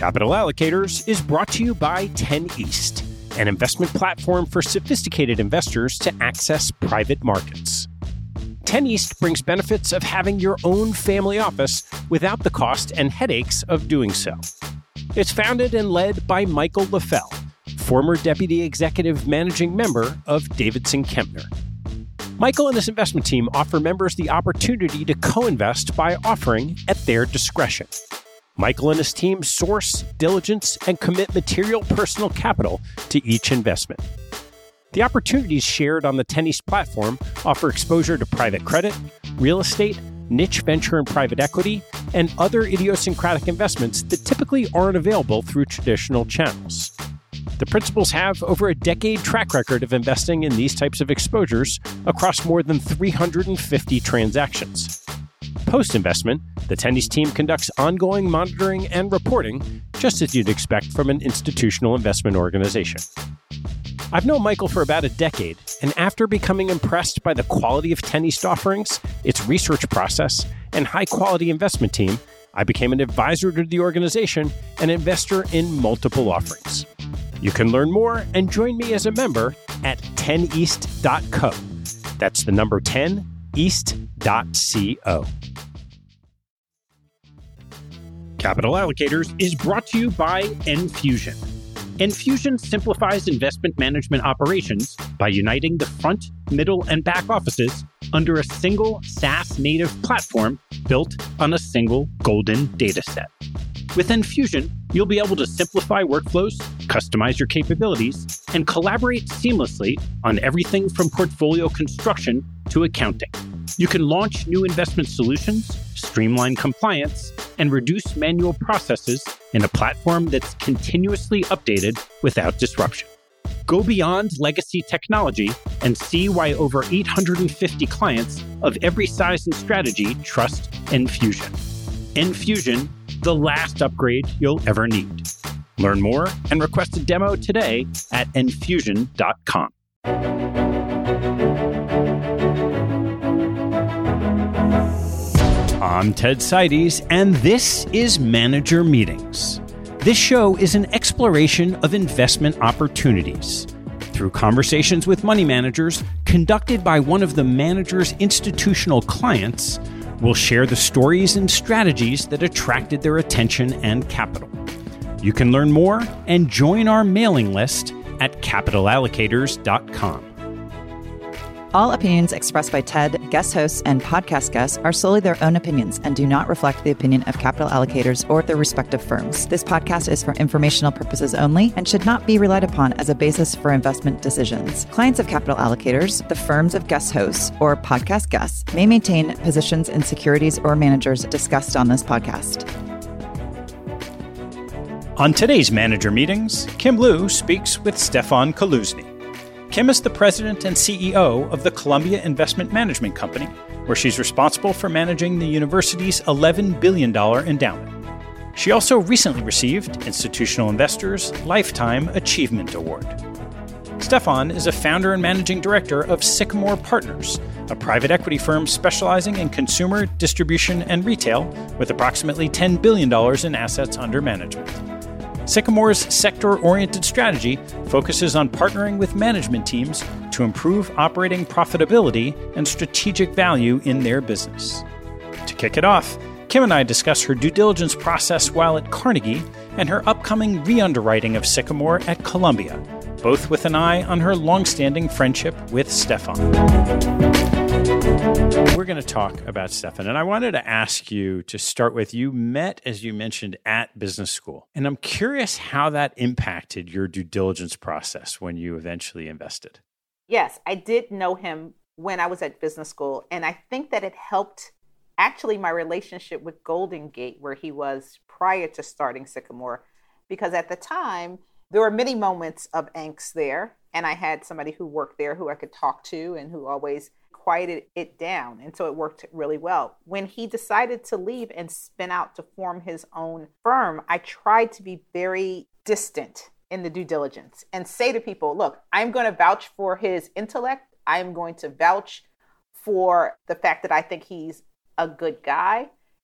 Capital Allocators is brought to you by 10 East, an investment platform for sophisticated investors to access private markets. 10 East brings benefits of having your own family office without the cost and headaches of doing so. It's founded and led by Michael LaFell, former Deputy Executive Managing Member of Davidson Kempner. Michael and his investment team offer members the opportunity to co-invest by offering at their discretion. Michael and his team source, diligence, and commit material personal capital to each investment. The opportunities shared on the 10 East platform offer exposure to private credit, real estate, niche venture and private equity, and other idiosyncratic investments that typically aren't available through traditional channels. The principals have over a decade track record of investing in these types of exposures across more than 350 transactions. Post-investment, the 10 East team conducts ongoing monitoring and reporting, just as you'd expect from an institutional investment organization. I've known Michael for about a decade, and after becoming impressed by the quality of 10 East offerings, its research process, and high-quality investment team, I became an advisor to the organization and investor in multiple offerings. You can learn more and join me as a member at 10east.co. That's the number 10, east.co. Capital Allocators is brought to you by Enfusion. Enfusion simplifies investment management operations by uniting the front, middle, and back offices under a single SaaS-native platform built on a single golden data set. With Enfusion, you'll be able to simplify workflows, customize your capabilities, and collaborate seamlessly on everything from portfolio construction to accounting. You can launch new investment solutions, streamline compliance, and reduce manual processes in a platform that's continuously updated without disruption. Go beyond legacy technology and see why over 850 clients of every size and strategy trust Enfusion. Enfusion, the last upgrade you'll ever need. Learn more and request a demo today at enfusion.com. I'm Ted Seides, and this is Manager Meetings. This show is an exploration of investment opportunities. Through conversations with money managers conducted by one of the manager's institutional clients, we'll share the stories and strategies that attracted their attention and capital. You can learn more and join our mailing list at capitalallocators.com. All opinions expressed by TED, guest hosts, and podcast guests are solely their own opinions and do not reflect the opinion of Capital Allocators or their respective firms. This podcast is for informational purposes only and should not be relied upon as a basis for investment decisions. Clients of Capital Allocators, the firms of guest hosts, or podcast guests may maintain positions in securities or managers discussed on this podcast. On today's Manager Meetings, Kim Liu speaks with Stefan Kaluzny. Kim is the president and CEO of the Columbia Investment Management Company, where she's responsible for managing the university's $11 billion endowment. She also recently received Institutional Investors' Lifetime Achievement Award. Stefan is a founder and managing director of Sycamore Partners, a private equity firm specializing in consumer, distribution, and retail with approximately $10 billion in assets under management. Sycamore's sector-oriented strategy focuses on partnering with management teams to improve operating profitability and strategic value in their business. To kick it off, Kim and I discuss her due diligence process while at Carnegie and her upcoming re-underwriting of Sycamore at Columbia, both with an eye on her long-standing friendship with Stefan. We're going to talk about Stefan, and I wanted to ask you to start with, you met, as you mentioned, at business school, and I'm curious how that impacted your due diligence process when you eventually invested. Yes, I did know him when I was at business school, and I think that it helped actually my relationship with Golden Gate, where he was prior to starting Sycamore, because at the time, there were many moments of angst there, and I had somebody who worked there who I could talk to and who always quieted it down. And so it worked really well. When he decided to leave and spin out to form his own firm, I tried to be very distant in the due diligence and say to people, look, I'm going to vouch for his intellect. I'm going to vouch for the fact that I think he's a good guy.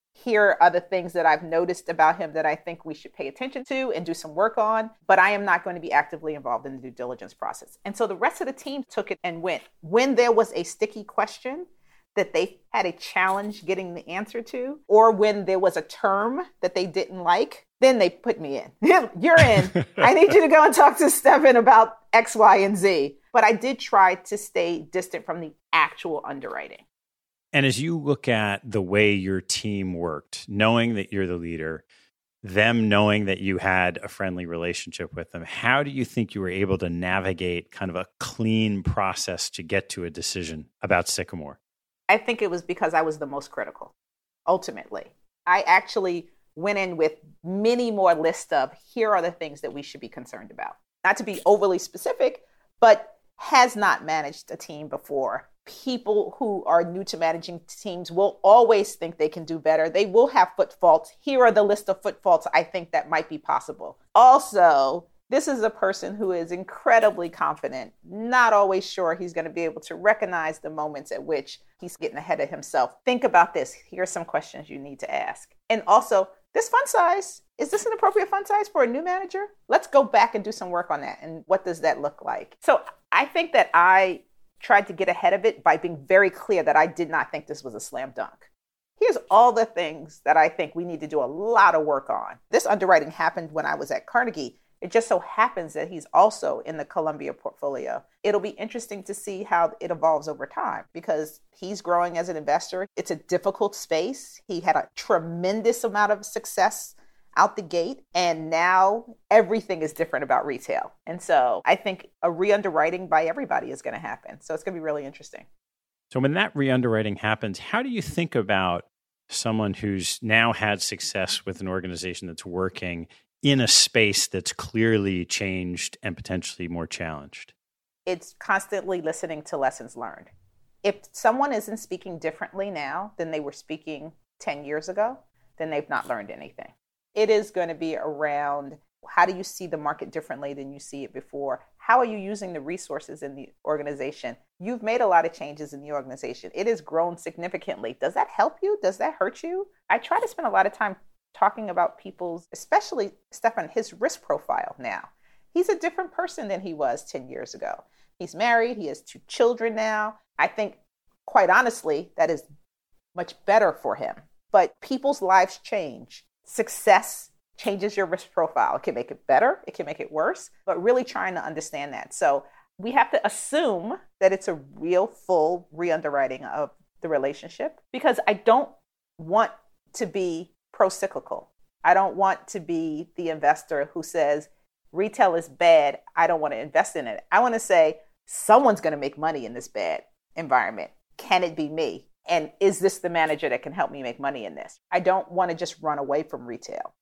Here are the things that I've noticed about him that I think we should pay attention to and do some work on, but I am not going to be actively involved in the due diligence process. And so the rest of the team took it and went. When there was a sticky question that they had a challenge getting the answer to, or when there was a term that they didn't like, then they put me in. You're in. I need you to go and talk to Stefan about X, Y, and Z. But I did try to stay distant from the actual underwriting. And as you look at the way your team worked, knowing that you're the leader, them knowing that you had a friendly relationship with them, how do you think you were able to navigate kind of a clean process to get to a decision about Sycamore? I think it was because I was the most critical, ultimately. I actually went in with many more lists of, here are the things that we should be concerned about. Not to be overly specific, but has not managed a team before. People who are new to managing teams will always think they can do better. They will have foot faults. Here are the list of foot faults I think that might be possible. Also, this is a person who is incredibly confident, not always sure he's going to be able to recognize the moments at which he's getting ahead of himself. Think about this. Here are some questions you need to ask. And also, this fund size, is this an appropriate fund size for a new manager? Let's go back and do some work on that. And what does that look like? So I think that I tried to get ahead of it by being very clear that I did not think this was a slam dunk. Here's all the things that I think we need to do a lot of work on. This underwriting happened when I was at Carnegie. It just so happens that he's also in the Columbia portfolio. It'll be interesting to see how it evolves over time because he's growing as an investor. It's a difficult space. He had a tremendous amount of success out the gate, and now everything is different about retail. And so I think a re-underwriting by everybody is going to happen. So it's going to be really interesting. So when that re-underwriting happens, how do you think about someone who's now had success with an organization that's working in a space that's clearly changed and potentially more challenged? It's constantly listening to lessons learned. If someone isn't speaking differently now than they were speaking 10 years ago, then they've not learned anything. It is going to be around, how do you see the market differently than you see it before? How are you using the resources in the organization? You've made a lot of changes in the organization. It has grown significantly. Does that help you? Does that hurt you? I try to spend a lot of time talking about people's, especially Stefan, his risk profile now. He's a different person than he was 10 years ago. He's married. He has 2 children now. I think, quite honestly, that is much better for him. But people's lives change. Success changes your risk profile. It can make it better. It can make it worse, but really trying to understand that. So we have to assume that it's a real full re-underwriting of the relationship because I don't want to be pro-cyclical. I don't want to be the investor who says retail is bad. I don't want to invest in it. I want to say someone's going to make money in this bad environment. Can it be me? And is this the manager that can help me make money in this? I don't want to just run away from retail.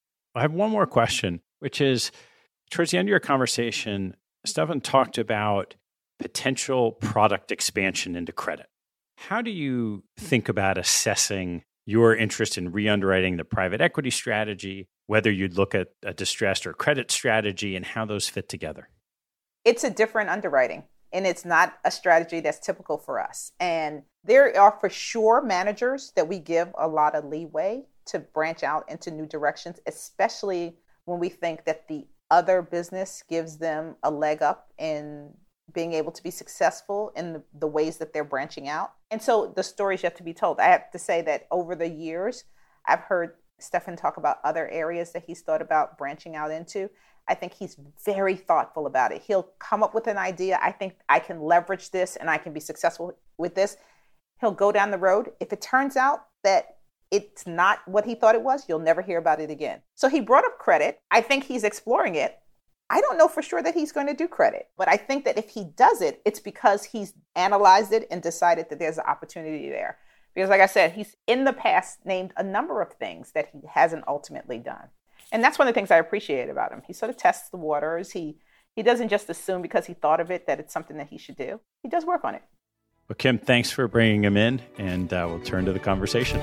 I have one more question, which is towards the end of your conversation, Stefan talked about potential product expansion into credit. How do you think about assessing your interest in re-underwriting the private equity strategy, whether you'd look at a distressed or credit strategy and how those fit together? It's a different underwriting, and it's not a strategy that's typical for us. And there are for sure managers that we give a lot of leeway to branch out into new directions, especially when we think that the other business gives them a leg up in being able to be successful in the ways that they're branching out. And so the story's yet to be told. I have to say that over the years, I've heard Stefan talk about other areas that he's thought about branching out into. I think he's very thoughtful about it. He'll come up with an idea. I think I can leverage this and I can be successful with this. He'll go down the road. If it turns out that it's not what he thought it was, you'll never hear about it again. So he brought up credit. I think he's exploring it. I don't know for sure that he's going to do credit, but I think that if he does it, it's because he's analyzed it and decided that there's an opportunity there. Because like I said, he's in the past named a number of things that he hasn't ultimately done. And that's one of the things I appreciate about him. He sort of tests the waters. He doesn't just assume because he thought of it that it's something that he should do. He does work on it. Well, Kim, thanks for bringing him in, and we'll turn to the conversation.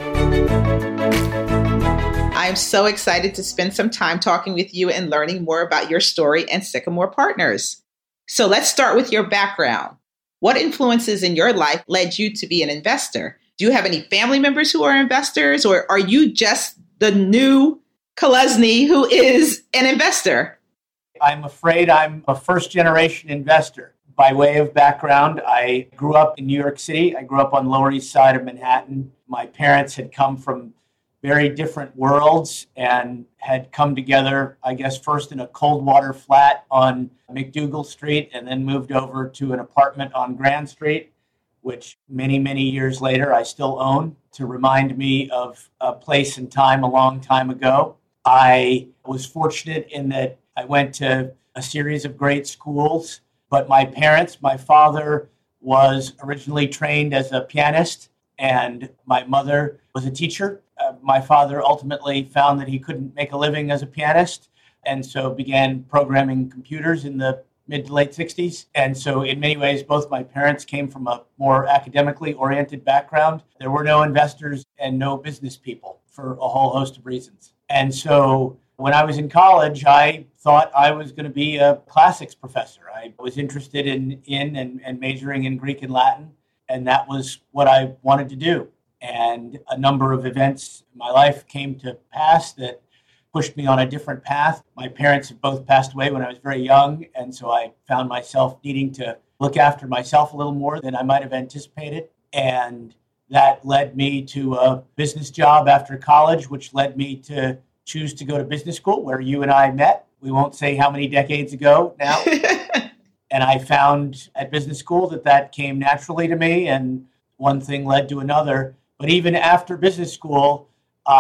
I'm so excited to spend some time talking with you and learning more about your story and Sycamore Partners. So let's start with your background. What influences in your life led you to be an investor? Do you have any family members who are investors, or are you just the new Kalesny who is an investor? I'm afraid I'm a first-generation investor. By way of background, I grew up in New York City. I grew up on the Lower East Side of Manhattan. My parents had come from very different worlds and had come together, I guess, first in a cold water flat on McDougal Street and then moved over to an apartment on Grand Street, which many, many years later I still own, to remind me of a place and time a long time ago. I was fortunate in that I went to a series of great schools, but my parents, my father was originally trained as a pianist, and my mother was a teacher. My father ultimately found that he couldn't make a living as a pianist, and so began programming computers in the mid to late 60s. And so in many ways, both my parents came from a more academically oriented background. There were no investors and no business people for a whole host of reasons. And so when I was in college, I thought I was going to be a classics professor. I was interested in and majoring in Greek and Latin, and that was what I wanted to do. And a number of events in my life came to pass that pushed me on a different path. My parents had both passed away when I was very young, and so I found myself needing to look after myself a little more than I might have anticipated. And that led me to a business job after college, which led me to choose to go to business school, where you and I met. We won't say how many decades ago now. And I found at business school that came naturally to me, and one thing led to another. But even after business school,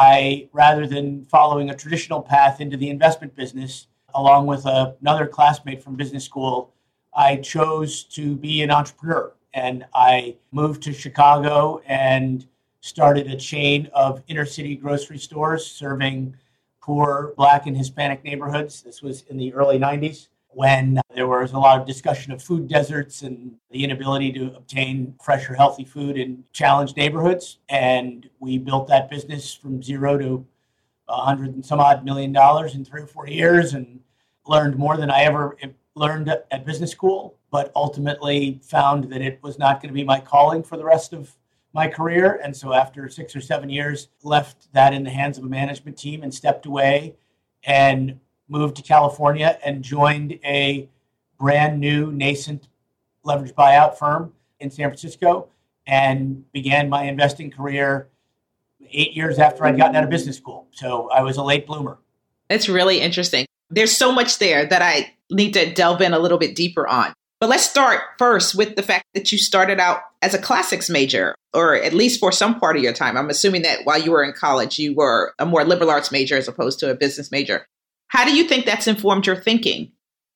I, rather than following a traditional path into the investment business, along with another classmate from business school, I chose to be an entrepreneur. And I moved to Chicago and started a chain of inner city grocery stores serving poor Black and Hispanic neighborhoods. This was in the early 90s, when there was a lot of discussion of food deserts and the inability to obtain fresh or healthy food in challenged neighborhoods. And we built that business from zero to $100 and some odd million in 3 or 4 years, and learned more than I ever learned at business school, but ultimately found that it was not going to be my calling for the rest of my career. And so after 6 or 7 years, left that in the hands of a management team and stepped away and moved to California and joined a brand new nascent leveraged buyout firm in San Francisco and began my investing career 8 years after I'd gotten out of business school. So I was a late bloomer. It's really interesting. There's so much there that I need to delve in a little bit deeper on. But let's start first with the fact that you started out as a classics major, or at least for some part of your time. I'm assuming that while you were in college, you were a more liberal arts major as opposed to a business major. How do you think that's informed your thinking?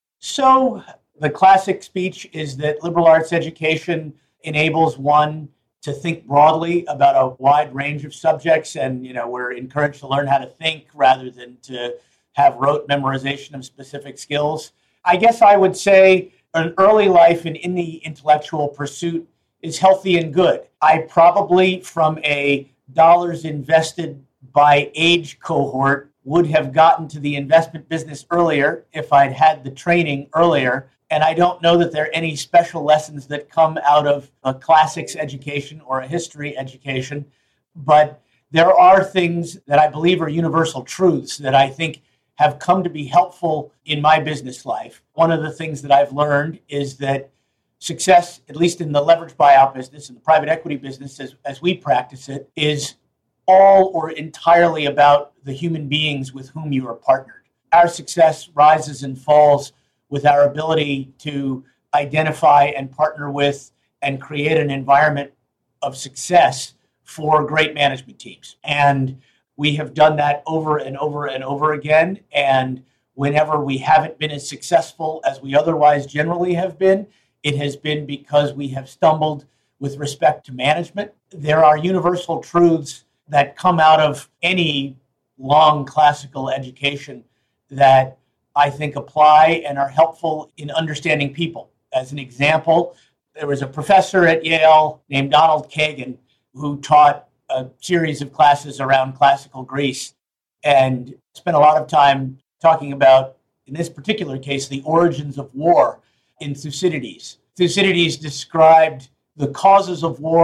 So the classic speech is that liberal arts education enables one to think broadly about a wide range of subjects. And, we're encouraged to learn how to think rather than to have rote memorization of specific skills. I guess I would say an early life and in the intellectual pursuit is healthy and good. I probably, from a dollars invested by age cohort, would have gotten to the investment business earlier if I'd had the training earlier. And I don't know that there are any special lessons that come out of a classics education or a history education, but there are things that I believe are universal truths that I think have come to be helpful in my business life. One of the things that I've learned is that success, at least in the leveraged buyout business and the private equity business as we practice it, is all or entirely about the human beings with whom you are partnered. Our success rises and falls with our ability to identify and partner with and create an environment of success for great management teams. And we have done that over and over and over again. And whenever we haven't been as successful as we otherwise generally have been, it has been because we have stumbled with respect to management. There are universal truths that come out of any long classical education that I think apply and are helpful in understanding people. As an example, there was a professor at Yale named Donald Kagan who taught a series of classes around classical Greece and spent a lot of time talking about, in this particular case, the origins of war in Thucydides. Thucydides described the causes of war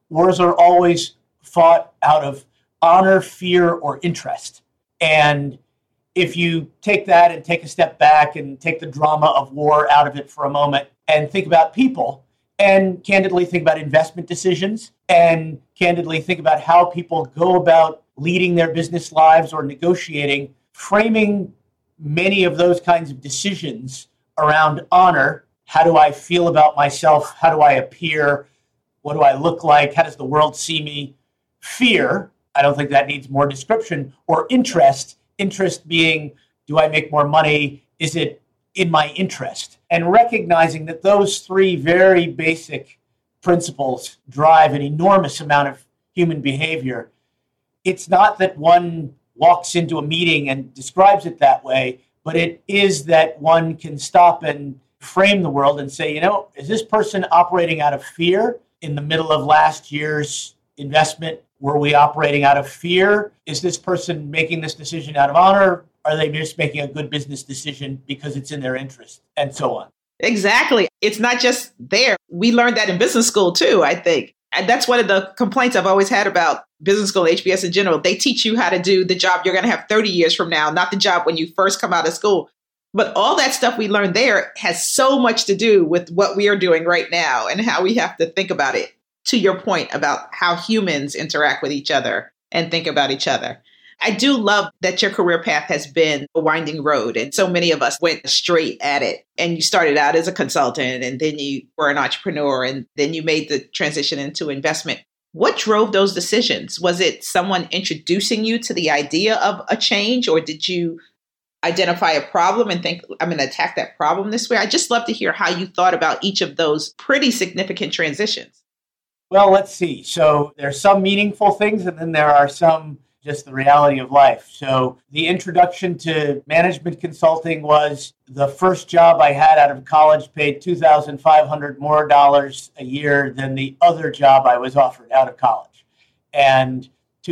wars are always fought out of honor, fear, or interest. And if you take that and take a step back and take the drama of war out of it for a moment and think about people and candidly think about investment decisions and candidly think about how people go about leading their business lives or negotiating, framing many of those kinds of decisions around honor. How do I feel about myself? How do I appear? What do I look like? How does the world see me? Fear, I don't think that needs more description. Or interest being, do I make more money? Is it in my interest? And recognizing that those three very basic principles drive an enormous amount of human behavior. It's not that one walks into a meeting and describes it that way, but it is that one can stop and frame the world and say, is this person operating out of fear? In the middle of last year's investment, were we operating out of fear? Is this person making this decision out of honor? Are they just making a good business decision because it's in their interest? And so on. Exactly. It's not just there. We learned that in business school too, I think. And that's one of the complaints I've always had about business school, HBS in general. They teach you how to do the job you're going to have 30 years from now, not the job when you first come out of school. But all that stuff we learned there has so much to do with what we are doing right now and how we have to think about it, to your point about how humans interact with each other and think about each other. I do love that your career path has been a winding road, and so many of us went straight at it. And you started out as a consultant, and then you were an entrepreneur, and then you made the transition into investment. What drove those decisions? Was it someone introducing you to the idea of a change, or did you identify a problem and think, I'm going to attack that problem this way? I just love to hear how you thought about each of those pretty significant transitions. Well, let's see. So there's some meaningful things, and then there are some just the reality of life. So the introduction to management consulting was the first job I had out of college, paid $2,500 more a year than the other job I was offered out of college. And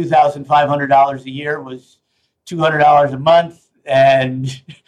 $2,500 a year was $200 a month and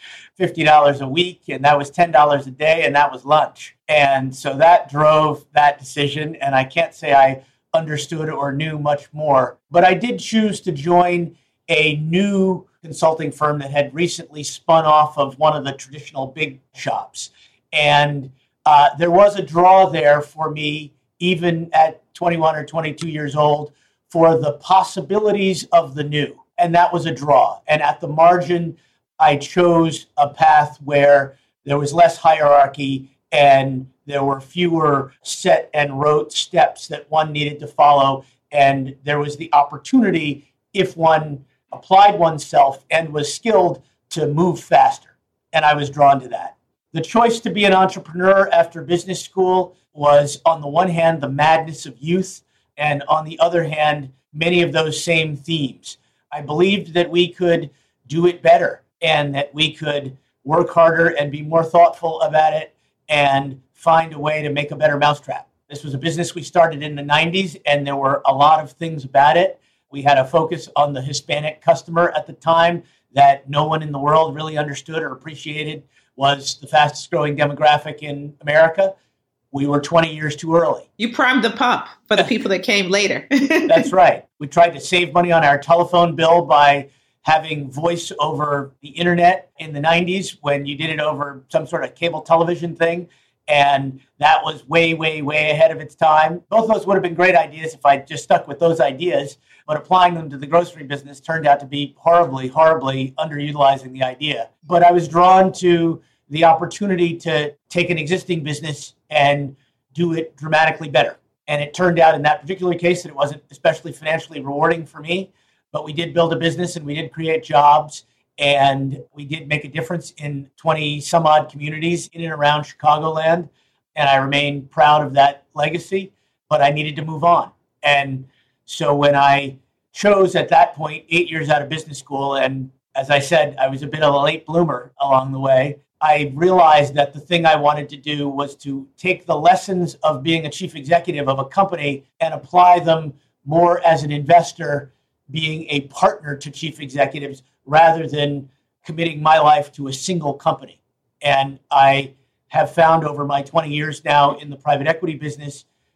$50 a week, and that was $10 a day, and that was lunch. And so that drove that decision, and I can't say I understood or knew much more. But I did choose to join a new consulting firm that had recently spun off of one of the traditional big shops. And there was a draw there for me, even at 21 or 22 years old, for the possibilities of the new. And that was a draw. And at the margin, I chose a path where there was less hierarchy and there were fewer set and rote steps that one needed to follow. And there was the opportunity, if one applied oneself and was skilled, to move faster. And I was drawn to that. The choice to be an entrepreneur after business school was, on the one hand, the madness of youth, and on the other hand, many of those same themes. I believed that we could do it better and that we could work harder and be more thoughtful about it and find a way to make a better mousetrap. This was a business we started in the 90s, and there were a lot of things about it. We had a focus on the Hispanic customer at the time that no one in the world really understood or appreciated was the fastest growing demographic in America. We were 20 years too early. You primed the pump for the people that came later. That's right. We tried to save money on our telephone bill by having voice over the internet in the 90s when you did it over some sort of cable television thing. And that was way, way, way ahead of its time. Both of those would have been great ideas if I just stuck with those ideas, but applying them to the grocery business turned out to be horribly, horribly underutilizing the idea. But I was drawn to the opportunity to take an existing business and do it dramatically better. And it turned out in that particular case that it wasn't especially financially rewarding for me, but we did build a business and we did create jobs. And we did make a difference in 20 some odd communities in and around Chicagoland. And I remain proud of that legacy, but I needed to move on. And so when I chose at that point, 8 years out of business school, and as I said, I was a bit of a late bloomer along the way, I realized that the thing I wanted to do was to take the lessons of being a chief executive of a company and apply them more as an investor, being a partner to chief executives, rather than committing my life to a single company. And I have found over my 20 years now in the private equity business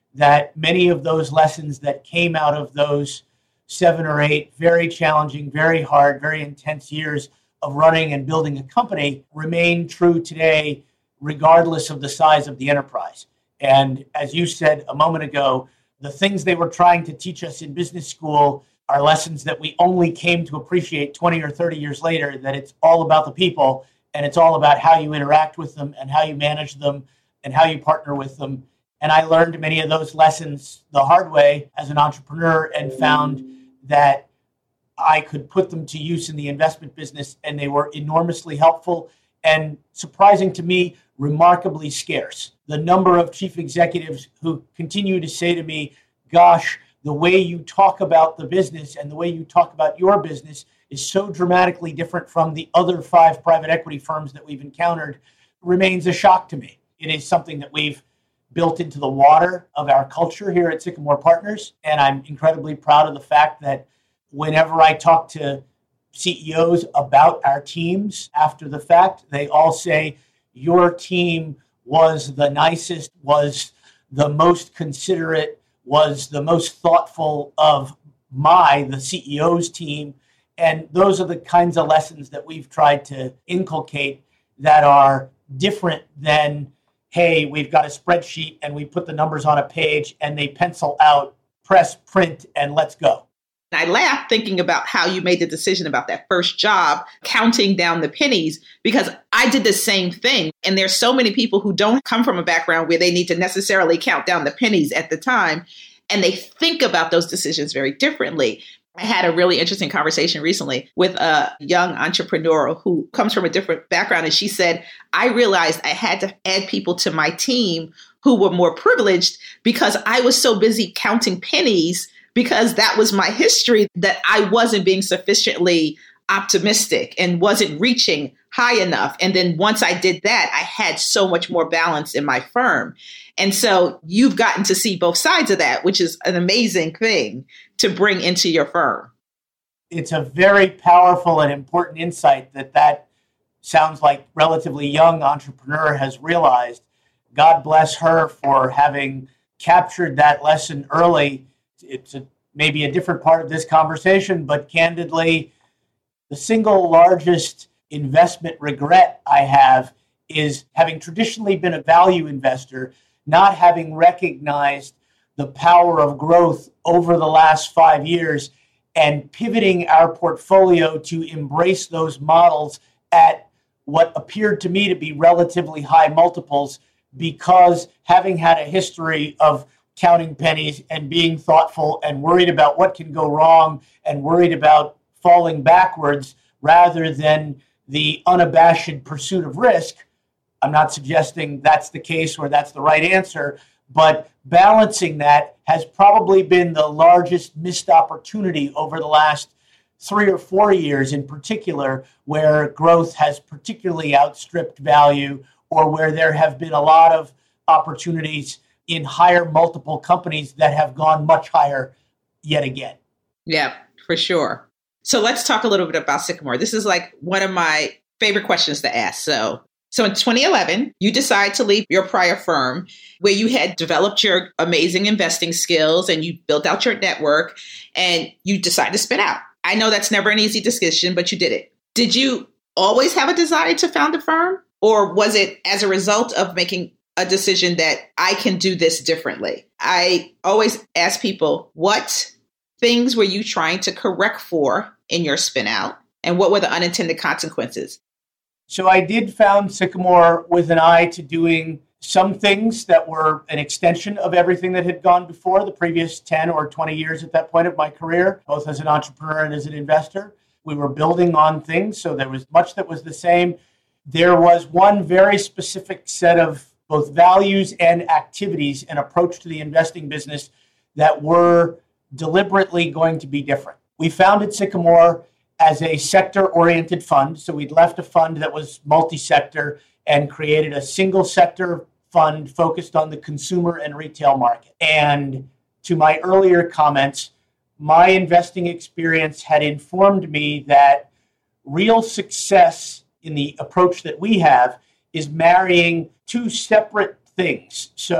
that many of those lessons that came out of those 7 or 8 very challenging, very hard, very intense years of running and building a company remain true today, regardless of the size of the enterprise. And as you said a moment ago, the things they were trying to teach us in business school are lessons that we only came to appreciate 20 or 30 years later, that it's all about the people and it's all about how you interact with them and how you manage them and how you partner with them. And I learned many of those lessons the hard way as an entrepreneur and found that I could put them to use in the investment business, and they were enormously helpful and, surprising to me, remarkably scarce. The number of chief executives who continue to say to me, gosh, the way you talk about the business and the way you talk about your business is so dramatically different from the other 5 private equity firms that we've encountered, remains a shock to me. It is something that we've built into the water of our culture here at Sycamore Partners. And I'm incredibly proud of the fact that whenever I talk to CEOs about our teams after the fact, they all say, your team was the nicest, was the most considerate, was the most thoughtful of the CEO's team. And those are the kinds of lessons that we've tried to inculcate that are different than, hey, we've got a spreadsheet and we put the numbers on a page and they pencil out, press, print, and let's go. I laughed thinking about how you made the decision about that first job, counting down the pennies, because I did the same thing. And there's so many people who don't come from a background where they need to necessarily count down the pennies at the time. And they think about those decisions very differently. I had a really interesting conversation recently with a young entrepreneur who comes from a different background. And she said, I realized I had to add people to my team who were more privileged because I was so busy counting pennies, because that was my history, that I wasn't being sufficiently optimistic and wasn't reaching high enough. And then once I did that, I had so much more balance in my firm. And so you've gotten to see both sides of that, which is an amazing thing to bring into your firm. It's a very powerful and important insight that sounds like relatively young entrepreneur has realized. God bless her for having captured that lesson early. It's maybe a different part of this conversation, but candidly, the single largest investment regret I have is having traditionally been a value investor, not having recognized the power of growth over the last 5 years and pivoting our portfolio to embrace those models at what appeared to me to be relatively high multiples, because having had a history of counting pennies and being thoughtful and worried about what can go wrong and worried about falling backwards rather than the unabashed pursuit of risk. I'm not suggesting that's the case or that's the right answer, but balancing that has probably been the largest missed opportunity over the last 3 or 4 years in particular, where growth has particularly outstripped value, or where there have been a lot of opportunities in higher multiple companies that have gone much higher yet again. Yeah, for sure. So let's talk a little bit about Sycamore. This is like one of my favorite questions to ask. So in 2011, you decide to leave your prior firm where you had developed your amazing investing skills and you built out your network, and you decide to spin out. I know that's never an easy decision, but you did it. Did you always have a desire to found a firm, or was it as a result of making a decision that I can do this differently? I always ask people, what things were you trying to correct for in your spin out, and what were the unintended consequences? So I did found Sycamore with an eye to doing some things that were an extension of everything that had gone before the previous 10 or 20 years at that point of my career, both as an entrepreneur and as an investor. We were building on things, so there was much that was the same. There was one very specific set of both values and activities and approach to the investing business that were deliberately going to be different. We founded Sycamore as a sector-oriented fund. So we'd left a fund that was multi-sector and created a single sector fund focused on the consumer and retail market. And to my earlier comments, my investing experience had informed me that real success in the approach that we have is marrying two separate things. So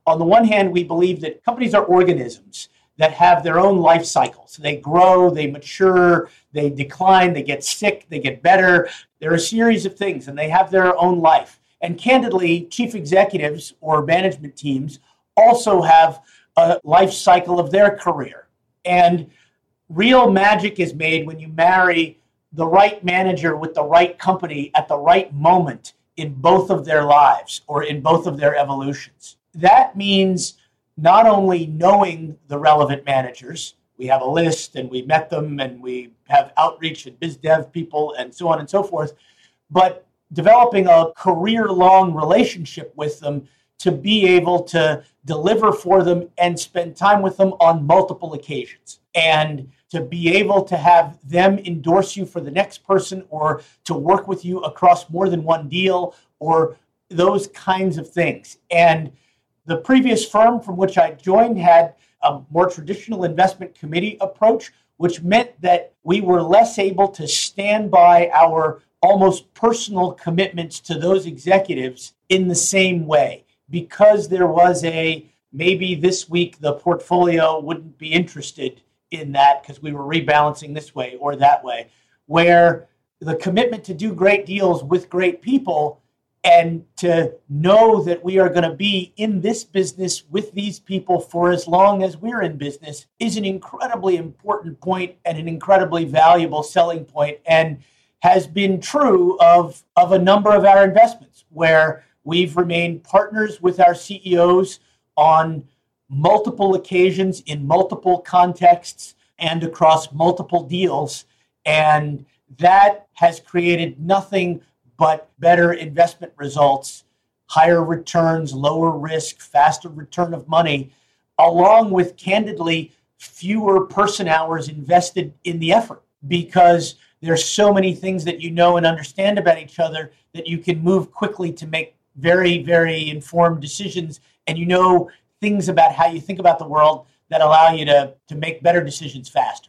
On the one hand, we believe that companies are organisms that have their own life cycles. They grow, they mature, they decline, they get sick, they get better. They're a series of things, and they have their own life. And candidly, chief executives or management teams also have a life cycle of their career. And real magic is made when you marry the right manager with the right company at the right moment in both of their lives or in both of their evolutions. That means not only knowing the relevant managers, we have a list and we met them and we have outreach and biz dev people and so on and so forth, but developing a career-long relationship with them to be able to deliver for them and spend time with them on multiple occasions. And to be able to have them endorse you for the next person or to work with you across more than one deal or those kinds of things. And the previous firm from which I joined had a more traditional investment committee approach, which meant that we were less able to stand by our almost personal commitments to those executives in the same way, because there was maybe this week the portfolio wouldn't be interested in that because we were rebalancing this way or that way, where the commitment to do great deals with great people and to know that we are going to be in this business with these people for as long as we're in business is an incredibly important point and an incredibly valuable selling point, and has been true of a number of our investments where we've remained partners with our CEOs on multiple occasions in multiple contexts and across multiple deals. And that has created nothing but better investment results, higher returns, lower risk, faster return of money, along with, candidly, fewer person hours invested in the effort, because there's so many things that you know and understand about each other that you can move quickly to make very, very informed decisions, and you know things about how you think about the world that allow you to make better decisions faster.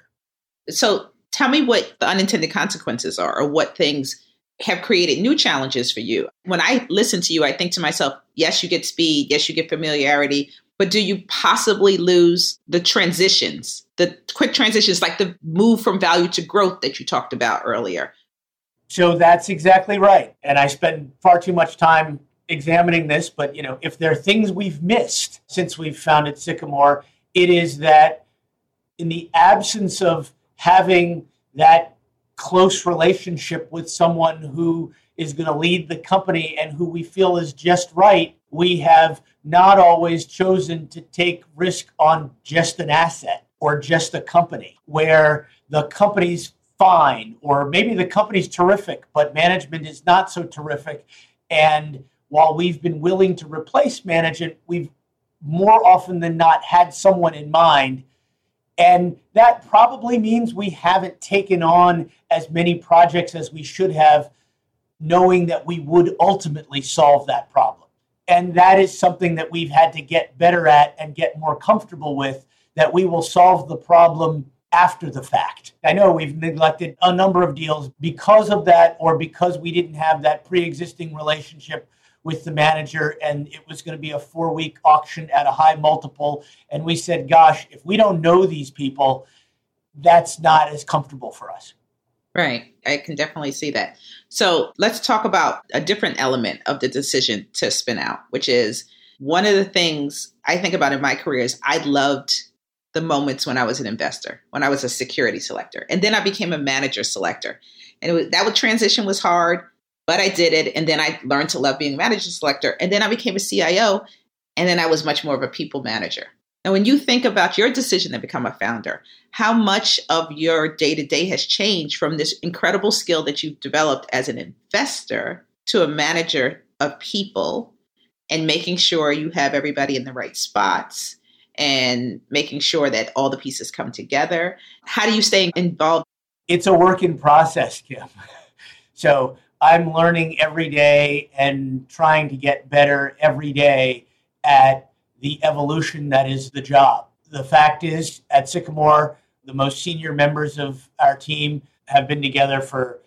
So tell me what the unintended consequences are, or what things have created new challenges for you. When I listen to you, I think to myself, yes, you get speed, yes, you get familiarity, but do you possibly lose the transitions, the quick transitions, like the move from value to growth that you talked about earlier? So that's exactly right. And I spend far too much time examining this, but if there are things we've missed since we've founded Sycamore, it is that in the absence of having that close relationship with someone who is going to lead the company and who we feel is just right, we have not always chosen to take risk on just an asset or just a company, where the company's fine, or maybe the company's terrific, but management is not so terrific. And while we've been willing to replace management, we've more often than not had someone in mind. And that probably means we haven't taken on as many projects as we should have, knowing that we would ultimately solve that problem. And that is something that we've had to get better at and get more comfortable with, that we will solve the problem after the fact. I know we've neglected a number of deals because of that, or because we didn't have that pre-existing relationship with the manager, and it was going to be a 4-week auction at a high multiple. And we said, gosh, if we don't know these people, that's not as comfortable for us. Right. I can definitely see that. So let's talk about a different element of the decision to spin out, which is one of the things I think about in my career is I loved the moments when I was an investor, when I was a security selector, and then I became a manager selector. And that transition was hard, but I did it. And then I learned to love being a manager selector. And then I became a CIO. And then I was much more of a people manager. And when you think about your decision to become a founder, how much of your day-to-day has changed from this incredible skill that you've developed as an investor to a manager of people, and making sure you have everybody in the right spots and making sure that all the pieces come together? How do you stay involved? It's a work in process, Kim. So I'm learning every day and trying to get better every day at the evolution that is the job. The fact is, at Sycamore, the most senior members of our team have been together for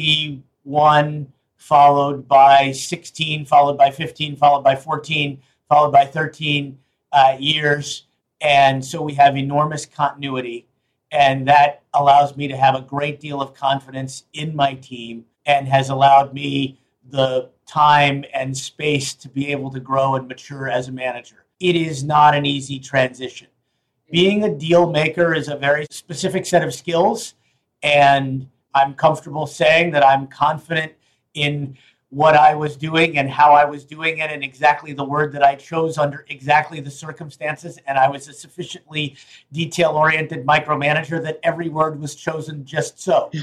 21, followed by 16, followed by 15, followed by 14, followed by 13 years. And so we have enormous continuity. And that allows me to have a great deal of confidence in my team and has allowed me the time and space to be able to grow and mature as a manager. It is not an easy transition. Being a deal maker is a very specific set of skills, and I'm comfortable saying that I'm confident in what I was doing and how I was doing it and exactly the word that I chose under exactly the circumstances. And I was a sufficiently detail-oriented micromanager that every word was chosen just so.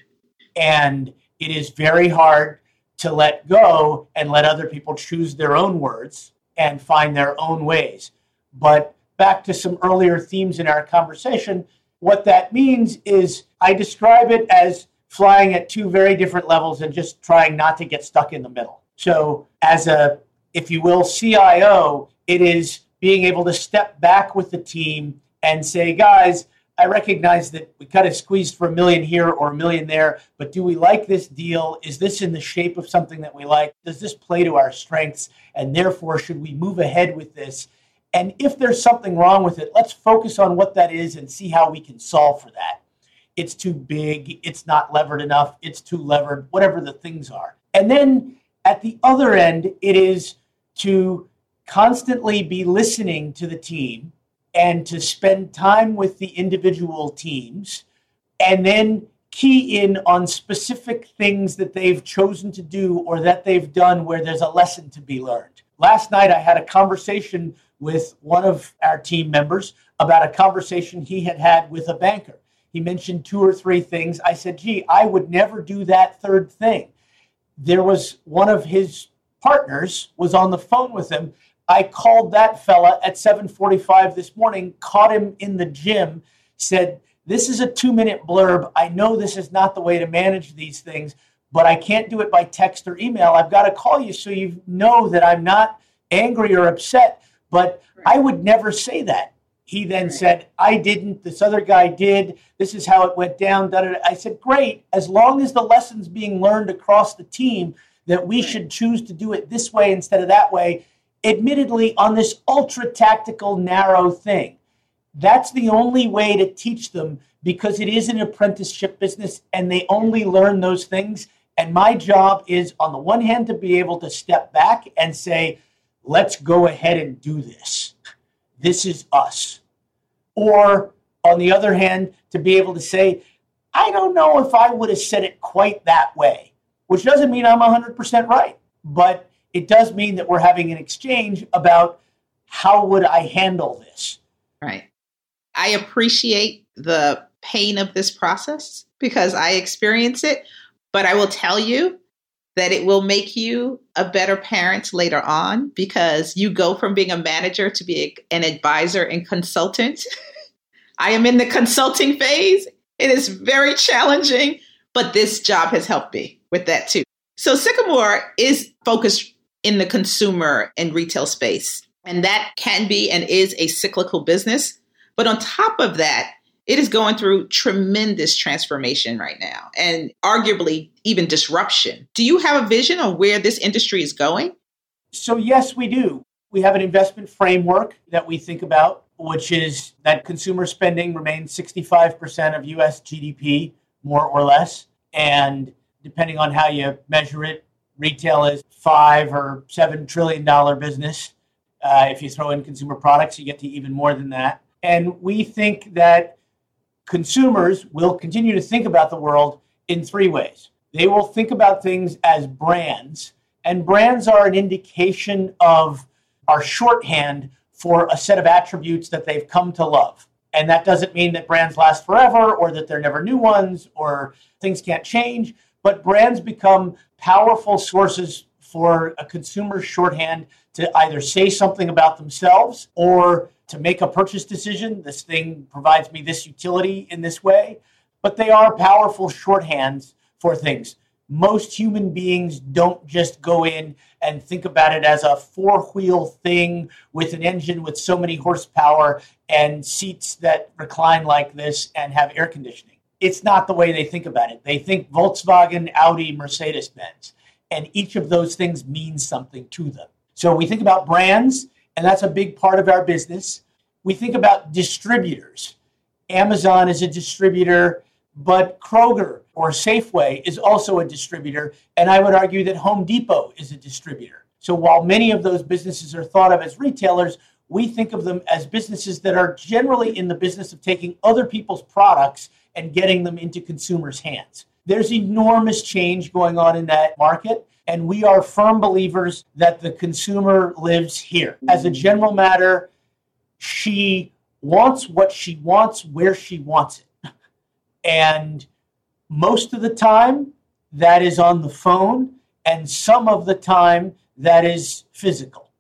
And it is very hard to let go and let other people choose their own words and find their own ways. But back to some earlier themes in our conversation, what that means is I describe it as flying at two very different levels and just trying not to get stuck in the middle. So as a, if you will, CIO, it is being able to step back with the team and say, guys, I recognize that we kind of squeezed for $1 million here or $1 million there, but do we like this deal? Is this in the shape of something that we like? Does this play to our strengths? And therefore, should we move ahead with this? And if there's something wrong with it, let's focus on what that is and see how we can solve for that. It's too big, it's not levered enough, it's too levered, whatever the things are. And then at the other end, it is to constantly be listening to the team and to spend time with the individual teams and then key in on specific things that they've chosen to do or that they've done where there's a lesson to be learned. Last night, I had a conversation with one of our team members about a conversation he had with a banker. He mentioned 2 or 3 things. I said, gee, I would never do that third thing. There was one of his partners was on the phone with him. I called that fella at 7:45 this morning, caught him in the gym, said, this is a 2-minute blurb. I know this is not the way to manage these things, but I can't do it by text or email. I've got to call you so you know that I'm not angry or upset, but I would never say that. He then said, I didn't, this other guy did, this is how it went down. I said, great, as long as the lesson's being learned across the team that we should choose to do it this way instead of that way, admittedly on this ultra tactical, narrow thing. That's the only way to teach them because it is an apprenticeship business and they only learn those things. And my job is, on the one hand, to be able to step back and say, let's go ahead and do this. This is us. Or, on the other hand, to be able to say, I don't know if I would have said it quite that way, which doesn't mean I'm 100% right, but it does mean that we're having an exchange about how would I handle this. Right. I appreciate the pain of this process because I experience it, but I will tell you that it will make you a better parent later on because you go from being a manager to be an advisor and consultant. I am in the consulting phase. It is very challenging, but this job has helped me with that too. So Sycamore is focused in the consumer and retail space, and that can be and is a cyclical business. But on top of that, it is going through tremendous transformation right now and arguably even disruption. Do you have a vision on where this industry is going? So yes, we do. We have an investment framework that we think about, which is that consumer spending remains 65% of US GDP, more or less. And depending on how you measure it, retail is $5 or $7 trillion business. If you throw in consumer products, you get to even more than that. And we think that consumers will continue to think about the world in 3 ways. They will think about things as brands, and brands are an indication of our shorthand for a set of attributes that they've come to love. And that doesn't mean that brands last forever or that there are never new ones or things can't change, but brands become powerful sources for a consumer shorthand to either say something about themselves or to make a purchase decision. This thing provides me this utility in this way, but they are powerful shorthands for things. Most human beings don't just go in and think about it as a 4-wheel thing with an engine with so many horsepower and seats that recline like this and have air conditioning. It's not the way they think about it. They think Volkswagen, Audi, Mercedes-Benz, and each of those things means something to them. So we think about brands and that's a big part of our business. We think about distributors. Amazon is a distributor, but Kroger or Safeway is also a distributor, and I would argue that Home Depot is a distributor. So while many of those businesses are thought of as retailers, we think of them as businesses that are generally in the business of taking other people's products and getting them into consumers' hands. There's enormous change going on in that market, and we are firm believers that the consumer lives here. As a general matter, she wants what she wants where she wants it. And most of the time, that is on the phone, and some of the time, that is physical.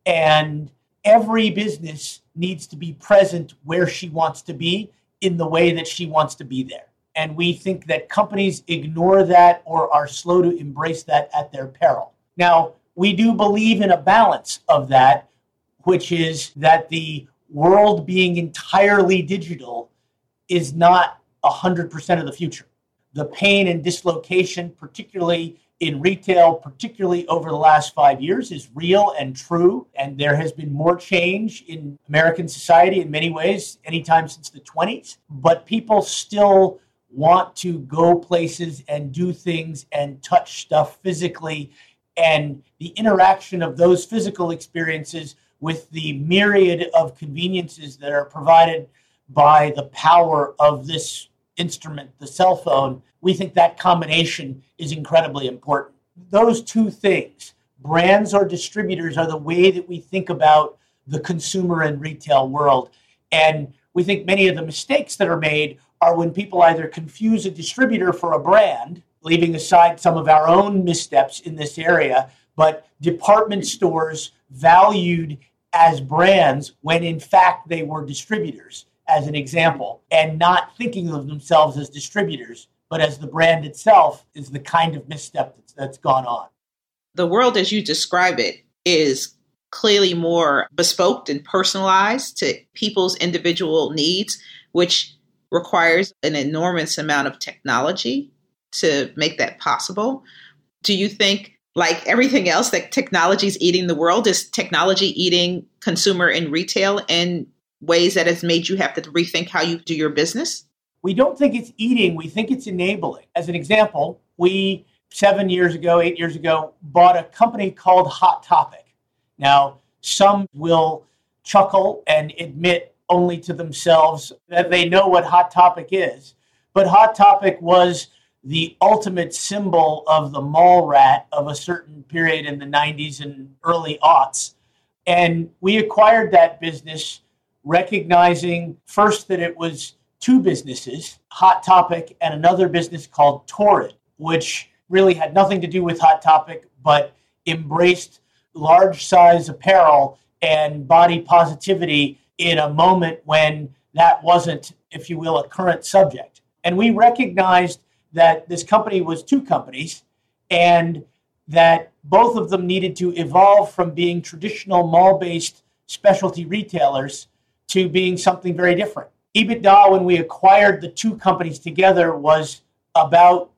And every business needs to be present where she wants to be in the way that she wants to be there. And we think that companies ignore that or are slow to embrace that at their peril. Now, we do believe in a balance of that, which is that the world being entirely digital is not 100% of the future. The pain and dislocation, particularly in retail, particularly over the last 5 years, is real and true. And there has been more change in American society in many ways, anytime since the 20s. But people still want to go places and do things and touch stuff physically. And the interaction of those physical experiences with the myriad of conveniences that are provided by the power of this instrument, the cell phone, we think that combination is incredibly important. Those two things, brands or distributors, are the way that we think about the consumer and retail world. And we think many of the mistakes that are made are when people either confuse a distributor for a brand, leaving aside some of our own missteps in this area, but department stores valued as brands when in fact they were distributors, as an example, and not thinking of themselves as distributors, but as the brand itself is the kind of misstep that's gone on. The world as you describe it is clearly more bespoke and personalized to people's individual needs, which requires an enormous amount of technology to make that possible. Do you think, like everything else, that technology is eating the world? Is technology eating consumer and retail in ways that has made you have to rethink how you do your business? We don't think it's eating, we think it's enabling. As an example, we 8 years ago, bought a company called Hot Topic. Now, some will chuckle and admit only to themselves that they know what Hot Topic is. But Hot Topic was the ultimate symbol of the mall rat of a certain period in the 90s and early aughts. And we acquired that business recognizing first that it was two businesses, Hot Topic and another business called Torrid, which really had nothing to do with Hot Topic, but embraced large size apparel and body positivity in a moment when that wasn't, if you will, a current subject. And we recognized that this company was two companies and that both of them needed to evolve from being traditional mall-based specialty retailers to being something very different. EBITDA, when we acquired the two companies together, was about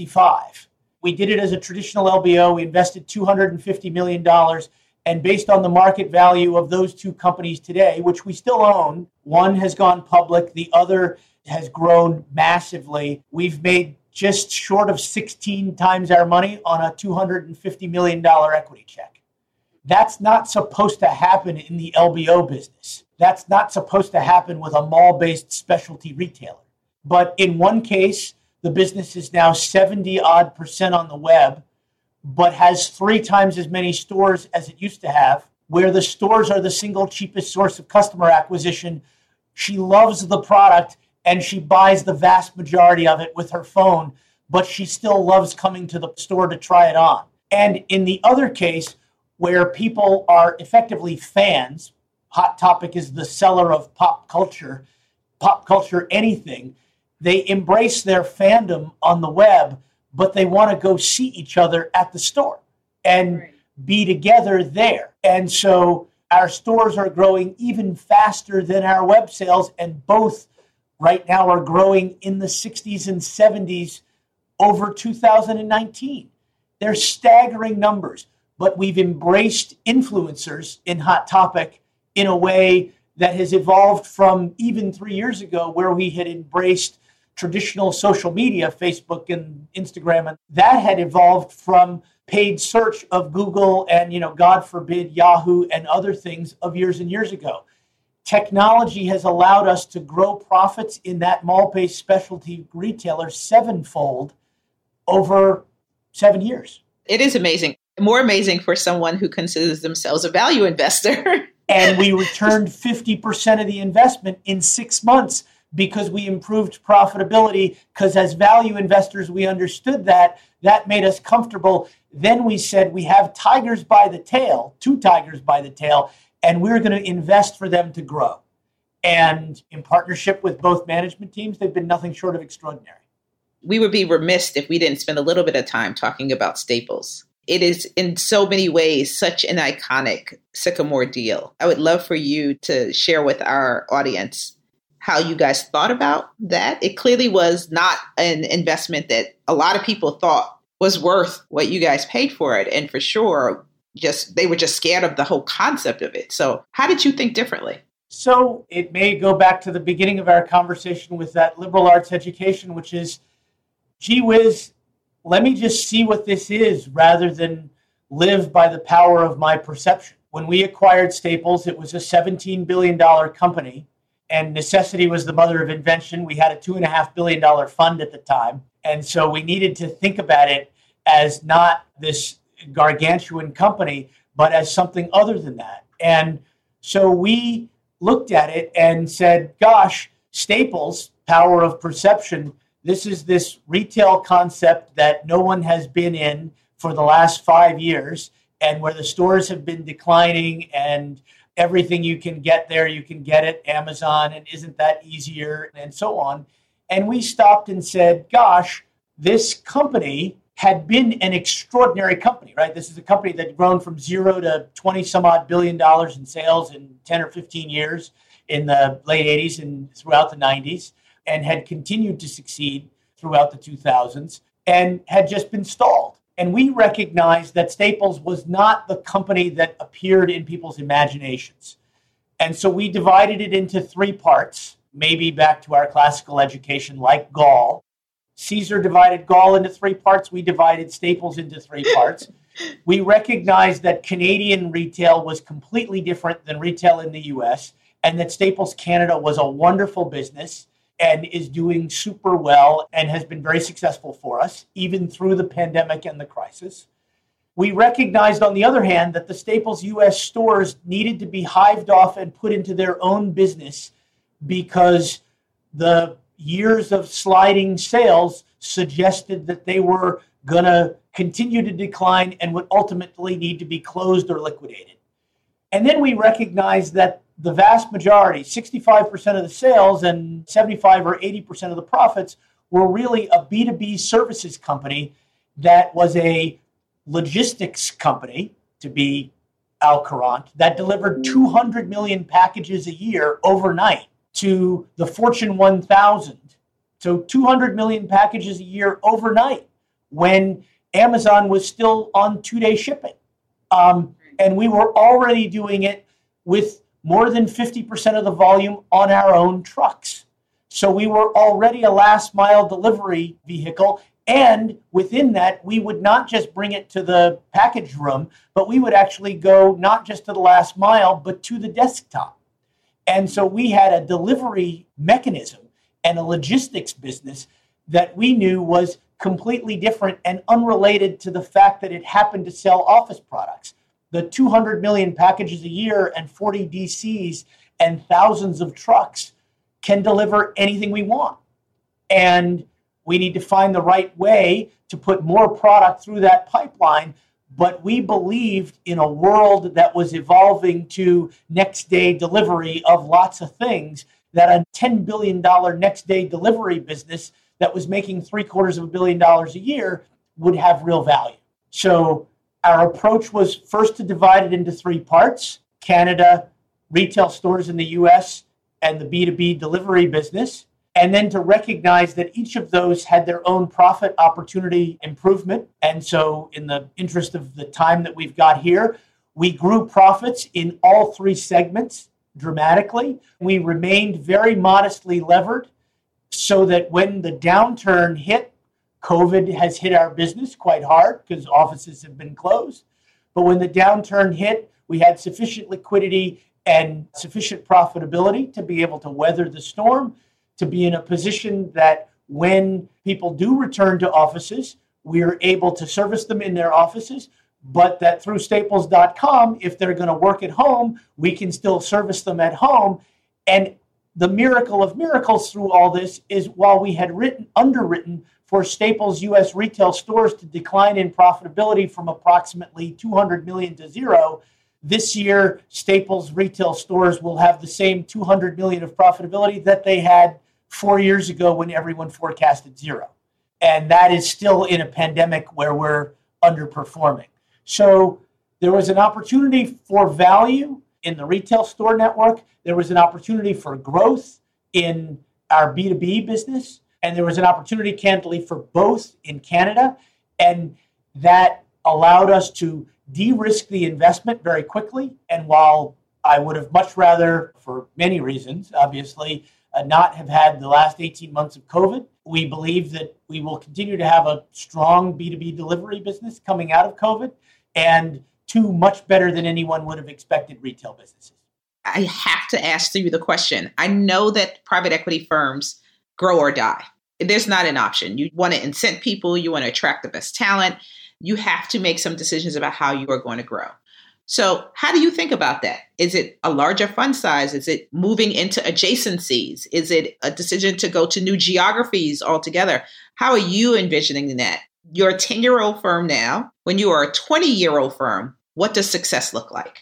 65. We did it as a traditional LBO. We invested $250 million. And based on the market value of those two companies today, which we still own, one has gone public, the other has grown massively. We've made just short of 16 times our money on a $250 million equity check. That's not supposed to happen in the LBO business. That's not supposed to happen with a mall-based specialty retailer. But in one case, the business is now 70% on the web, but has 3 times as many stores as it used to have, where the stores are the single cheapest source of customer acquisition. She loves the product and she buys the vast majority of it with her phone, but she still loves coming to the store to try it on. And in the other case, where people are effectively fans, Hot Topic is the seller of pop culture anything, they embrace their fandom on the web, but they want to go see each other at the store and be together there. And so our stores are growing even faster than our web sales, and both right now are growing in the 60s and 70s over 2019. They're staggering numbers. but we've embraced influencers in Hot Topic in a way that has evolved from even 3 years ago, where we had embraced traditional social media, Facebook and Instagram, and that had evolved from paid search of Google and, God forbid, Yahoo and other things of years and years ago. Technology has allowed us to grow profits in that mall-based specialty retailer sevenfold over 7 years. It is amazing. More amazing for someone who considers themselves a value investor. And we returned 50% of the investment in 6 months because we improved profitability, because as value investors, we understood that made us comfortable. Then we said we have tigers by the tail, 2 tigers by the tail, and we're going to invest for them to grow. And in partnership with both management teams, they've been nothing short of extraordinary. We would be remiss if we didn't spend a little bit of time talking about Staples. It is in so many ways such an iconic Sycamore deal. I would love for you to share with our audience how you guys thought about that. It clearly was not an investment that a lot of people thought was worth what you guys paid for it. And for sure, they were just scared of the whole concept of it. So how did you think differently? So it may go back to the beginning of our conversation with that liberal arts education, which is, gee whiz, let me just see what this is rather than live by the power of my perception. When we acquired Staples, it was a $17 billion company, and necessity was the mother of invention. We had a $2.5 billion fund at the time. And so we needed to think about it as not this gargantuan company, but as something other than that. And so we looked at it and said, gosh, Staples, power of perception, this is this retail concept that no one has been in for the last 5 years, and where the stores have been declining and everything you can get there, you can get at Amazon, and isn't that easier, and so on. And we stopped and said, gosh, this company had been an extraordinary company, right? This is a company that had grown from 0 to 20 some odd $1 billion in sales in 10 or 15 years in the late 80s and throughout the 90s, and had continued to succeed throughout the 2000s and had just been stalled. And we recognized that Staples was not the company that appeared in people's imaginations. And so we divided it into 3 parts, maybe back to our classical education, like Gall. Caesar divided Gall into 3 parts. We divided Staples into 3 parts. We recognized that Canadian retail was completely different than retail in the US, and that Staples Canada was a wonderful business and is doing super well and has been very successful for us, even through the pandemic and the crisis. We recognized, on the other hand, that the Staples US stores needed to be hived off and put into their own business because the years of sliding sales suggested that they were going to continue to decline and would ultimately need to be closed or liquidated. And then we recognized that the vast majority, 65% of the sales and 75 or 80% of the profits, were really a B2B services company that was a logistics company, to be al courant, that delivered 200 million packages a year overnight to the Fortune 1000. So 200 million packages a year overnight when Amazon was still on 2-day shipping. And we were already doing it with more than 50% of the volume on our own trucks. So we were already a last mile delivery vehicle. And within that, we would not just bring it to the package room, but we would actually go not just to the last mile, but to the desktop. And so we had a delivery mechanism and a logistics business that we knew was completely different and unrelated to the fact that it happened to sell office products. The 200 million packages a year and 40 DCs and thousands of trucks can deliver anything we want. And we need to find the right way to put more product through that pipeline. But we believed in a world that was evolving to next day delivery of lots of things, that a $10 billion next day delivery business that was making $750 million a year would have real value. So our approach was first to divide it into 3 parts: Canada, retail stores in the US, and the B2B delivery business. And then to recognize that each of those had their own profit opportunity improvement. And so in the interest of the time that we've got here, we grew profits in all three segments dramatically. We remained very modestly levered so that when the downturn hit, COVID has hit our business quite hard because offices have been closed. But when the downturn hit, we had sufficient liquidity and sufficient profitability to be able to weather the storm, to be in a position that when people do return to offices, we're able to service them in their offices, but that through Staples.com, if they're going to work at home, we can still service them at home. And the miracle of miracles through all this is while we had underwritten for Staples U.S. retail stores to decline in profitability from approximately $200 million to zero, this year Staples retail stores will have the same $200 million of profitability that they had 4 years ago when everyone forecasted zero. And that is still in a pandemic where we're underperforming. So there was an opportunity for value in the retail store network. There was an opportunity for growth in our B2B business. And there was an opportunity, candidly, for both in Canada. And that allowed us to de-risk the investment very quickly. And while I would have much rather, for many reasons, obviously, not have had the last 18 months of COVID, we believe that we will continue to have a strong B2B delivery business coming out of COVID and two much better than anyone would have expected retail businesses. I have to ask you the question. I know that private equity firms grow or die. There's not an option. You want to incent people. You want to attract the best talent. You have to make some decisions about how you are going to grow. So how do you think about that? Is it a larger fund size? Is it moving into adjacencies? Is it a decision to go to new geographies altogether? How are you envisioning that? You're a 10-year-old firm now. When you are a 20-year-old firm, what does success look like?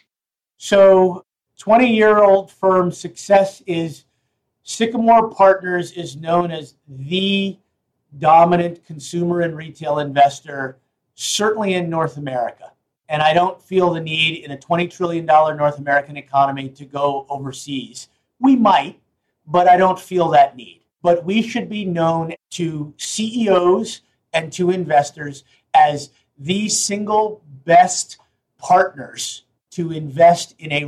So 20-year-old firm success is Sycamore Partners is known as the dominant consumer and retail investor, certainly in North America. And I don't feel the need in a $20 trillion North American economy to go overseas. We might, but I don't feel that need. But we should be known to CEOs and to investors as the single best partners to invest in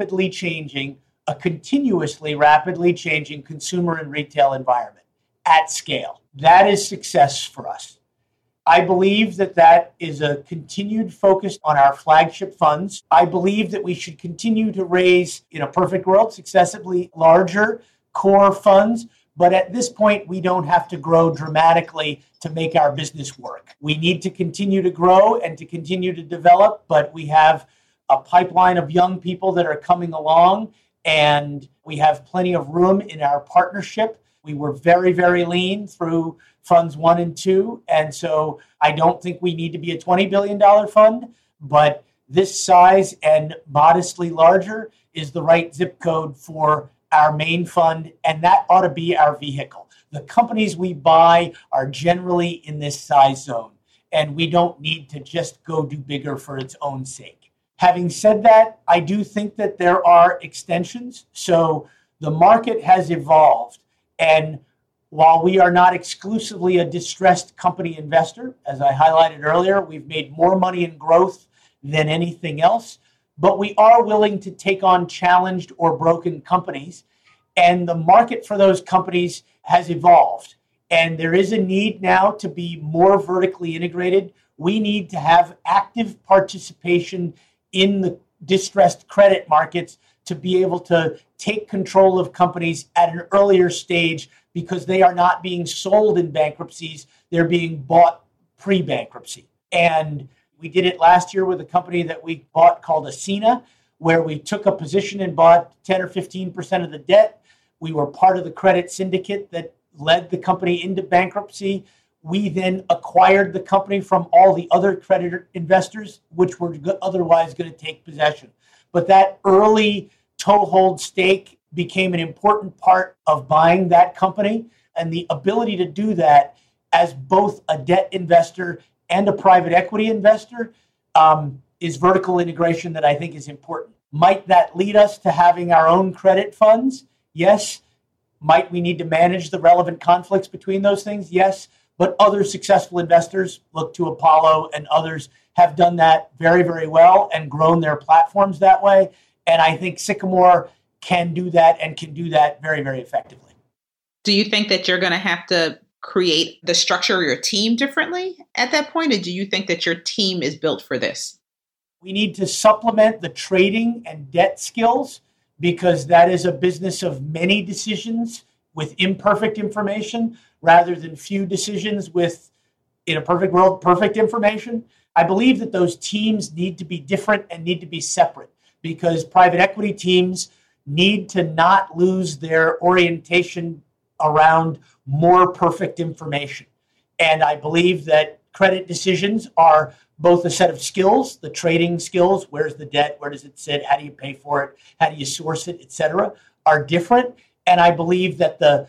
a continuously rapidly changing consumer and retail environment at scale. That is success for us. I believe that is a continued focus on our flagship funds. I believe that we should continue to raise, in a perfect world, successively larger core funds. But at this point, we don't have to grow dramatically to make our business work. We need to continue to grow and to continue to develop, but we have a pipeline of young people that are coming along, and we have plenty of room in our partnership. We were very, very lean through funds 1 and 2. And so I don't think we need to be a $20 billion fund, but this size and modestly larger is the right zip code for our main fund. And that ought to be our vehicle. The companies we buy are generally in this size zone, and we don't need to just go do bigger for its own sake. Having said that, I do think that there are extensions. So the market has evolved. And while we are not exclusively a distressed company investor, as I highlighted earlier, we've made more money in growth than anything else, but we are willing to take on challenged or broken companies. And the market for those companies has evolved. And there is a need now to be more vertically integrated. We need to have active participation in the distressed credit markets to be able to take control of companies at an earlier stage because they are not being sold in bankruptcies. They're being bought pre-bankruptcy. And we did it last year with a company that we bought called Ascena, where we took a position and bought 10 or 15% of the debt. We were part of the credit syndicate that led the company into bankruptcy. We then acquired the company from all the other creditor investors, which were otherwise going to take possession. But that early toehold stake became an important part of buying that company. And the ability to do that as both a debt investor and a private equity investor is vertical integration that I think is important. Might that lead us to having our own credit funds? Yes. Might we need to manage the relevant conflicts between those things? Yes. But other successful investors, look to Apollo and others, have done that very, very well and grown their platforms that way. And I think Sycamore can do that and can do that very, very effectively. Do you think that you're going to have to create the structure of your team differently at that point? Or do you think that your team is built for this? We need to supplement the trading and debt skills because that is a business of many decisions with imperfect information rather than few decisions with, in a perfect world, perfect information. I believe that those teams need to be different and need to be separate because private equity teams need to not lose their orientation around more perfect information. And I believe that credit decisions are both a set of skills, the trading skills, where's the debt, where does it sit, how do you pay for it, how do you source it, et cetera, are different. And I believe that the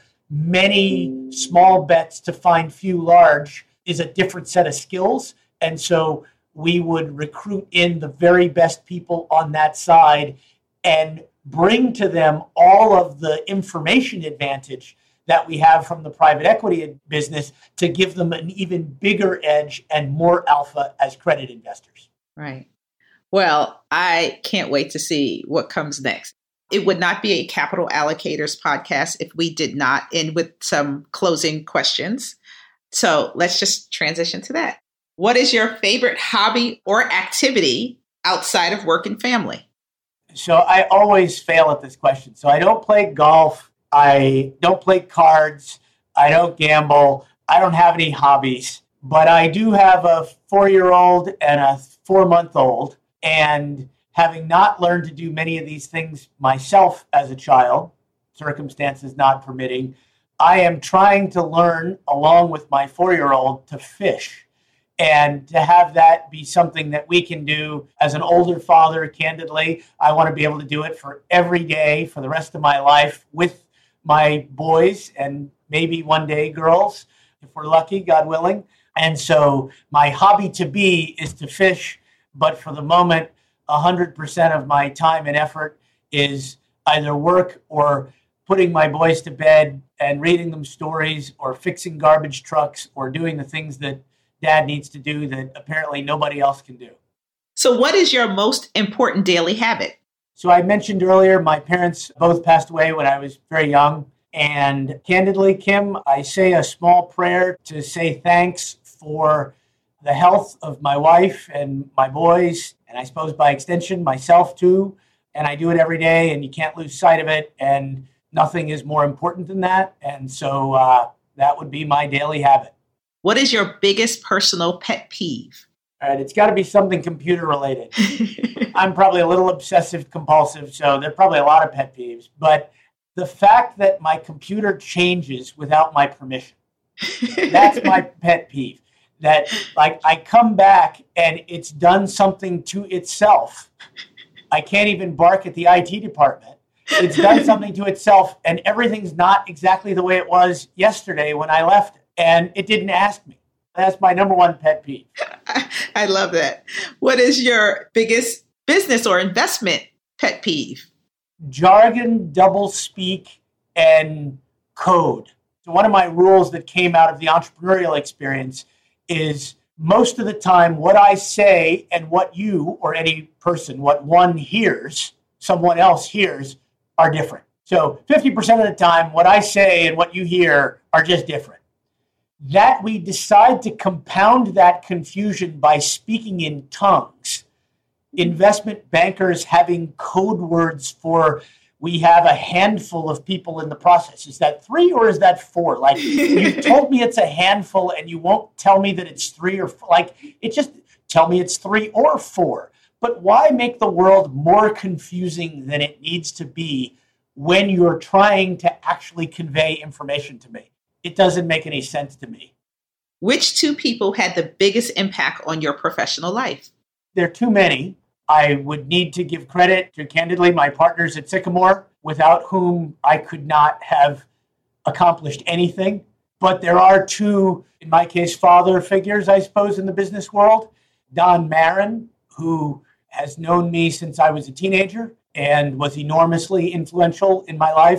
many small bets to find few large is a different set of skills. And so we would recruit in the very best people on that side and bring to them all of the information advantage that we have from the private equity business to give them an even bigger edge and more alpha as credit investors. Right. Well, I can't wait to see what comes next. It would not be a Capital Allocators podcast if we did not end with some closing questions. So let's just transition to that. What is your favorite hobby or activity outside of work and family? So I always fail at this question. So I don't play golf. I don't play cards. I don't gamble. I don't have any hobbies. But I do have a 4-year-old and a 4-month-old. And having not learned to do many of these things myself as a child, circumstances not permitting, I am trying to learn, along with my 4-year-old, to fish. And to have that be something that we can do as an older father, candidly, I want to be able to do it for every day for the rest of my life with my boys and maybe one day girls, if we're lucky, God willing. And so my hobby to be is to fish. But for the moment, 100% of my time and effort is either work or putting my boys to bed and reading them stories or fixing garbage trucks or doing the things that Dad needs to do that apparently nobody else can do. So what is your most important daily habit? So I mentioned earlier, my parents both passed away when I was very young. And candidly, Kim, I say a small prayer to say thanks for the health of my wife and my boys, and I suppose by extension, myself too. And I do it every day, and you can't lose sight of it. And nothing is more important than that. And so that would be my daily habit. What is your biggest personal pet peeve? All right, it's got to be something computer related. I'm probably a little obsessive compulsive, so there are probably a lot of pet peeves. But the fact that my computer changes without my permission, that's my pet peeve. That like I come back and it's done something to itself. I can't even bark at the IT department. It's done something to itself and everything's not exactly the way it was yesterday when I left it. And it didn't ask me. That's my number one pet peeve. I love that. What is your biggest business or investment pet peeve? Jargon, doublespeak, and code. So one of my rules that came out of the entrepreneurial experience is most of the time what I say and what you or any person, what one hears, someone else hears, are different. So 50% of the time, what I say and what you hear are just different. That we decide to compound that confusion by speaking in tongues. Investment bankers having code words for, we have a handful of people in the process. Is that 3 or is that 4? Like, you told me it's a handful and you won't tell me that it's 3 or 4. Like, it just tell me it's 3 or 4. But why make the world more confusing than it needs to be when you're trying to actually convey information to me? It doesn't make any sense to me. Which 2 people had the biggest impact on your professional life? There are too many. I would need to give credit to, candidly, my partners at Sycamore, without whom I could not have accomplished anything. But there are 2, in my case, father figures, I suppose, in the business world. Don Marin, who has known me since I was a teenager and was enormously influential in my life.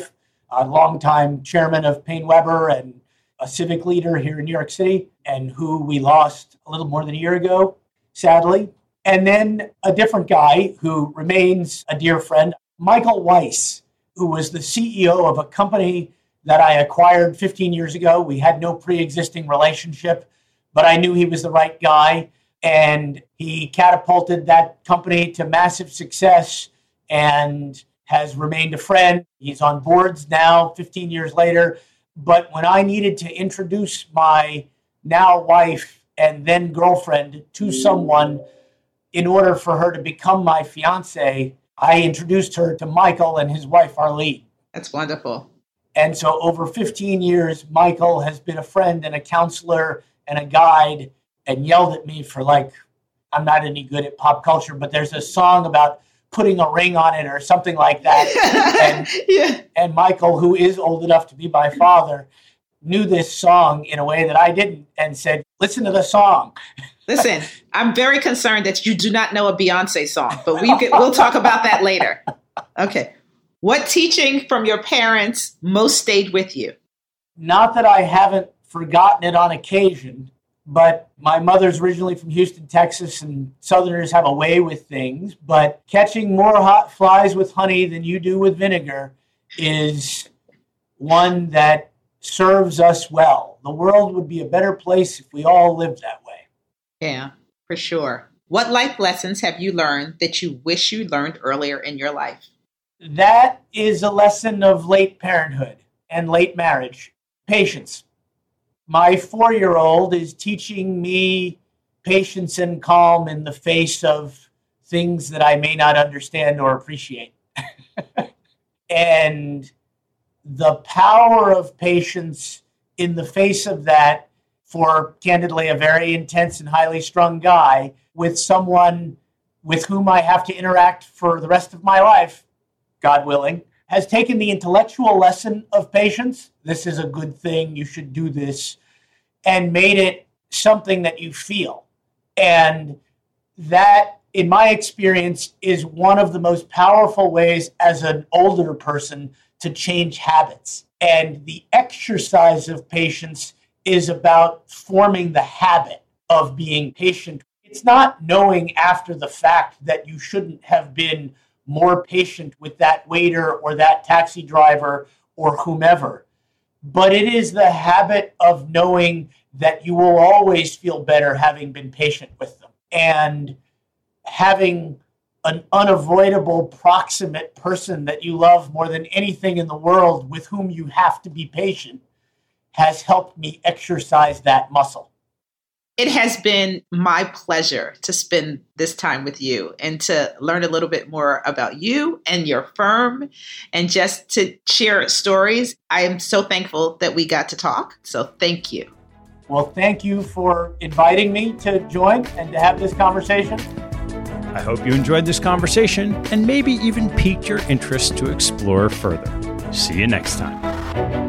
a longtime chairman of PaineWebber and a civic leader here in New York City, and who we lost a little more than a year ago, sadly. And then a different guy who remains a dear friend, Michael Weiss, who was the CEO of a company that I acquired 15 years ago. We had no pre-existing relationship, but I knew he was the right guy. And he catapulted that company to massive success and has remained a friend. He's on boards now, 15 years later. But when I needed to introduce my now wife and then girlfriend to someone in order for her to become my fiance, I introduced her to Michael and his wife, Arlene. That's wonderful. And so over 15 years, Michael has been a friend and a counselor and a guide, and yelled at me for I'm not any good at pop culture, but there's a song about putting a ring on it or something like that. And Michael, who is old enough to be my father, knew this song in a way that I didn't and said, listen to the song. Listen, I'm very concerned that you do not know a Beyonce song, but we'll talk about that later. Okay. What teaching from your parents most stayed with you? Not that I haven't forgotten it on occasion, but my mother's originally from Houston, Texas, and Southerners have a way with things. But catching more hot flies with honey than you do with vinegar is one that serves us well. The world would be a better place if we all lived that way. Yeah, for sure. What life lessons have you learned that you wish you learned earlier in your life? That is a lesson of late parenthood and late marriage. Patience. My 4-year-old is teaching me patience and calm in the face of things that I may not understand or appreciate. And the power of patience in the face of that, for candidly a very intense and highly strung guy with someone with whom I have to interact for the rest of my life, God willing, has taken the intellectual lesson of patience. This is a good thing. You should do this. And made it something that you feel. And that, in my experience, is one of the most powerful ways as an older person to change habits. And the exercise of patience is about forming the habit of being patient. It's not knowing after the fact that you shouldn't have been more patient with that waiter or that taxi driver or whomever. But it is the habit of knowing that you will always feel better having been patient with them. And having an unavoidable proximate person that you love more than anything in the world with whom you have to be patient has helped me exercise that muscle. It has been my pleasure to spend this time with you and to learn a little bit more about you and your firm and just to share stories. I am so thankful that we got to talk. So thank you. Well, thank you for inviting me to join and to have this conversation. I hope you enjoyed this conversation and maybe even piqued your interest to explore further. See you next time.